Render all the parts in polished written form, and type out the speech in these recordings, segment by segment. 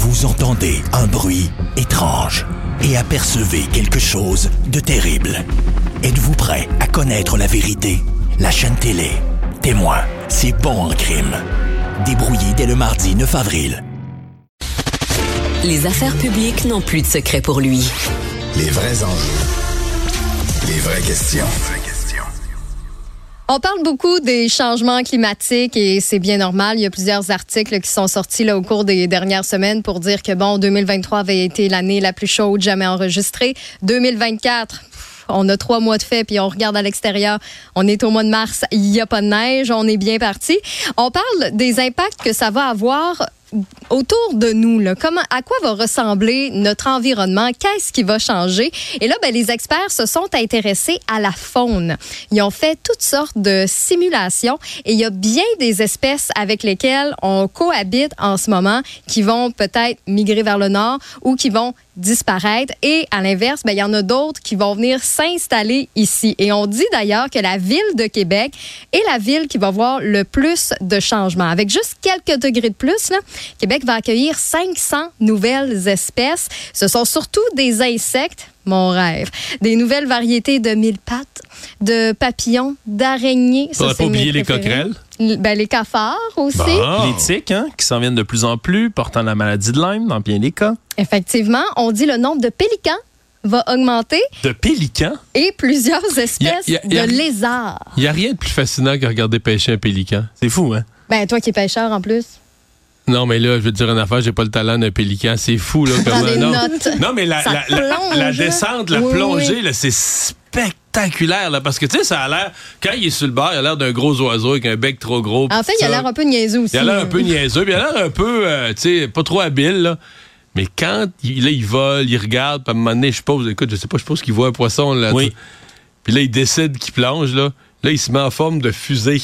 Vous entendez un bruit étrange et apercevez quelque chose de terrible. Êtes-vous prêt à connaître la vérité? La chaîne télé Témoin, c'est bon en crime. Débrouillé dès le mardi 9 avril. Les affaires publiques n'ont plus de secret pour lui. Les vrais enjeux. Les vraies questions. On parle beaucoup des changements climatiques et c'est bien normal. Il y a plusieurs articles qui sont sortis là, au cours des dernières semaines pour dire que 2023 avait été l'année la plus chaude jamais enregistrée. 2024, on a 3 mois de fait puis on regarde à l'extérieur. On est au mois de mars, il n'y a pas de neige, on est bien parti. On parle des impacts que ça va avoir autour de nous, là. À quoi va ressembler notre environnement? Qu'est-ce qui va changer? Et là, les experts se sont intéressés à la faune. Ils ont fait toutes sortes de simulations et il y a bien des espèces avec lesquelles on cohabite en ce moment qui vont peut-être migrer vers le nord ou qui vont disparaître. Et à l'inverse, il y en a d'autres qui vont venir s'installer ici. Et on dit d'ailleurs que la ville de Québec est la ville qui va voir le plus de changements. Avec juste quelques degrés de plus, là, Québec va accueillir 500 nouvelles espèces. Ce sont surtout des insectes, mon rêve. Des nouvelles variétés de mille-pattes, de papillons, d'araignées. Faudrait pas oublier les coquerelles. Les cafards aussi. Bon. Les tiques, qui s'en viennent de plus en plus, portant la maladie de Lyme dans bien des cas. Effectivement, on dit le nombre de pélicans va augmenter. De pélicans? Et plusieurs espèces de lézards. Il n'y a rien de plus fascinant que regarder pêcher un pélican. C'est fou, hein? Toi qui es pêcheur en plus. Non, mais là, je veux te dire une affaire, j'ai pas le talent d'un pélican. C'est fou, là. Non, mais la descente, la plongée, là, c'est spectaculaire, là, parce que, tu sais, ça a l'air, quand il est sur le bord, il a l'air d'un gros oiseau avec un bec trop gros. En fait, il a l'air un peu niaiseux aussi. Il a l'air un peu niaiseux, puis il a l'air un peu, tu sais, pas trop habile, là. Mais quand, il vole, il regarde, puis à un moment donné, je suppose qu'il voit un poisson, là. Oui. Puis là, il décide qu'il plonge, là. Là, il se met en forme de fusée.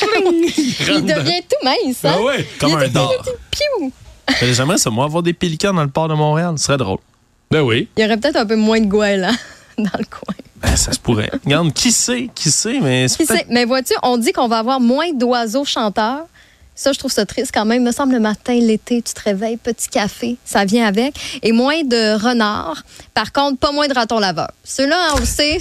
Il devient tout mince, hein? Ah ouais, comme un dard. Piou! J'aimerais ça, moi, avoir des pélicans dans le port de Montréal. Ce serait drôle. Ben oui. Il y aurait peut-être un peu moins de goélands dans le coin. Ça se pourrait. Regarde, qui sait, mais c'est peut-être... Mais vois-tu, on dit qu'on va avoir moins d'oiseaux chanteurs. Ça, je trouve ça triste quand même. Il me semble le matin, l'été, tu te réveilles, petit café, ça vient avec. Et moins de renards. Par contre, pas moins de ratons laveurs. Ceux-là, on le sait...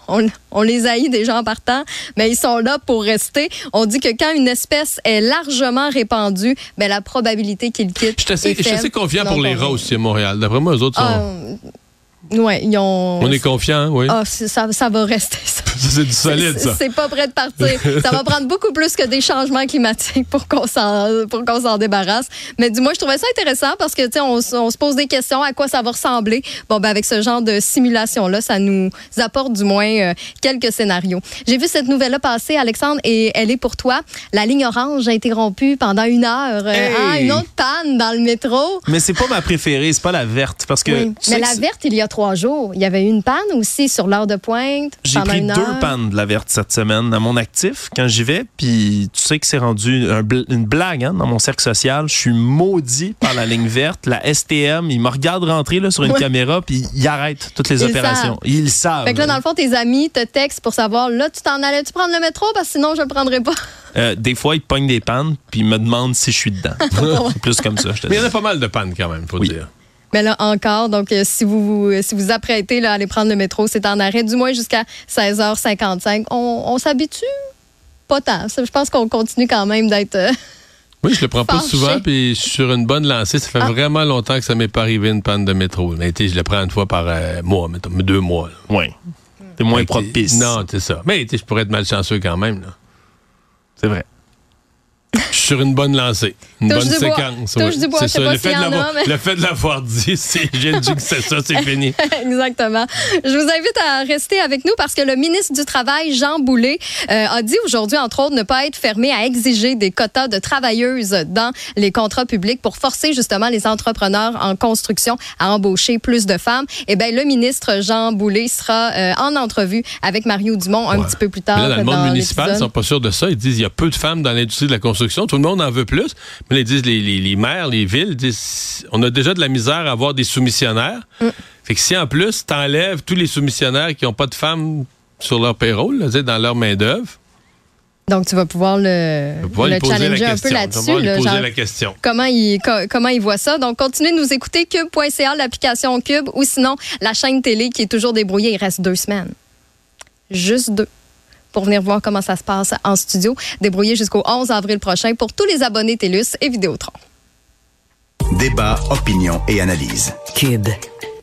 On les haït déjà en partant, mais ils sont là pour rester. On dit que quand une espèce est largement répandue, la probabilité qu'il quitte Je suis assez confiant pour les rats aussi à Montréal. D'après moi, eux autres sont... Oui, ils ont... On est confiant, oui. Ça va rester, ça. C'est du solide, ça. C'est pas prêt de partir. Ça va prendre beaucoup plus que des changements climatiques pour qu'on s'en débarrasse. Mais dis-moi, je trouvais ça intéressant parce que, tu sais, on se pose des questions à quoi ça va ressembler. Avec ce genre de simulation-là, ça nous apporte du moins quelques scénarios. J'ai vu cette nouvelle-là passer, Alexandre, et elle est pour toi. La ligne orange a été rompue pendant 1 heure. Une autre panne dans le métro. Mais c'est pas ma préférée, c'est pas la verte. Parce que mais la verte, il y a 3 jours. Il y avait eu une panne aussi sur l'heure de pointe. J'ai pris 2 pannes de la verte cette semaine à mon actif quand j'y vais. Puis tu sais que c'est rendu une blague dans mon cercle social. Je suis maudit par la ligne verte. La STM, ils me regardent rentrer là, sur une caméra puis ils arrêtent toutes les opérations. Ils le savent. Fait que là, dans le fond, tes amis te textent pour savoir, là, tu t'en allais-tu prendre le métro? Parce que sinon, je le prendrais pas. Des fois, ils pognent des pannes puis ils me demandent si je suis dedans. C'est plus comme ça, je te dis. Mais il y en a pas mal de pannes quand même, faut dire. Mais là, encore, donc, si vous apprêtez là, à aller prendre le métro, c'est en arrêt, du moins jusqu'à 16h55. On s'habitue? Pas tant. Je pense qu'on continue quand même d'être... Oui, je le prends pas souvent, puis je suis sur une bonne lancée. Ça fait vraiment longtemps que ça m'est pas arrivé une panne de métro. Mais je le prends une fois par mois, mettons, 2 mois. Oui. C'est moins propice. Non, c'est ça. Mais je pourrais être malchanceux quand même. Là. C'est vrai. Je suis sur une bonne lancée. Une bonne séquence. Touche du bois, c'est je sais pas s'il y en a. Le fait de l'avoir dit, j'ai dit que c'est ça, c'est fini. Exactement. Je vous invite à rester avec nous parce que le ministre du Travail, Jean Boulet, a dit aujourd'hui, entre autres, ne pas être fermé à exiger des quotas de travailleuses dans les contrats publics pour forcer justement les entrepreneurs en construction à embaucher plus de femmes. Eh bien, le ministre Jean Boulet sera en entrevue avec Mario Dumont un petit peu plus tard. Mais là, dans le monde municipal, l'épisode. ils sont pas sûrs de ça. Ils disent qu'il y a peu de femmes dans l'industrie de la construction. Tout le monde en veut plus. Mais ils disent, les maires, les villes, disent, on a déjà de la misère à avoir des soumissionnaires. Fait que si en plus, t'enlèves tous les soumissionnaires qui n'ont pas de femmes sur leur payroll, là, dans leur main-d'œuvre, Donc, tu vas pouvoir le challenger un peu là-dessus. Là, poser la question. Comment il voit ça. Donc, continuez de nous écouter, cube.ca, l'application Cube, ou sinon, la chaîne télé qui est toujours débrouillée. Il reste 2 semaines. Juste 2. Pour venir voir comment ça se passe en studio. Débrouillé jusqu'au 11 avril prochain pour tous les abonnés TELUS et Vidéotron. Débat, opinion et analyse. Cube.